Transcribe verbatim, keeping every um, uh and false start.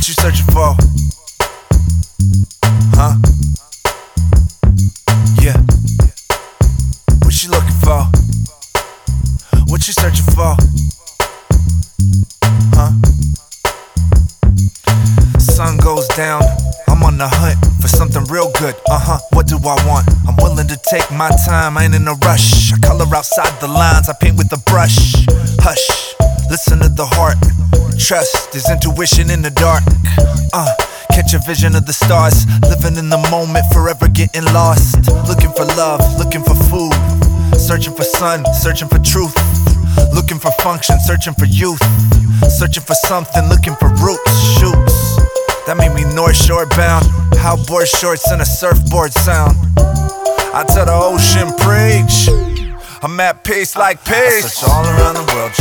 What you searching for? Huh? Yeah. What you looking for? What you searching for? Huh? Sun goes down, I'm on the hunt for something real good. Uh-huh, what do I want? I'm willing to take my time, I ain't in a rush. I color outside the lines, I paint with a brush. Hush, listen to the heart. Trust is intuition in the dark. Uh, catch a vision of the stars. Living in the moment, forever getting lost. Looking for love, looking for food. Searching for sun, searching for truth. Looking for function, searching for youth. Searching for something, looking for roots. Shoots, that made me North Shore bound. How board shorts and a surfboard sound. I tell the ocean, preach. I'm at peace like peace. I search all around the world.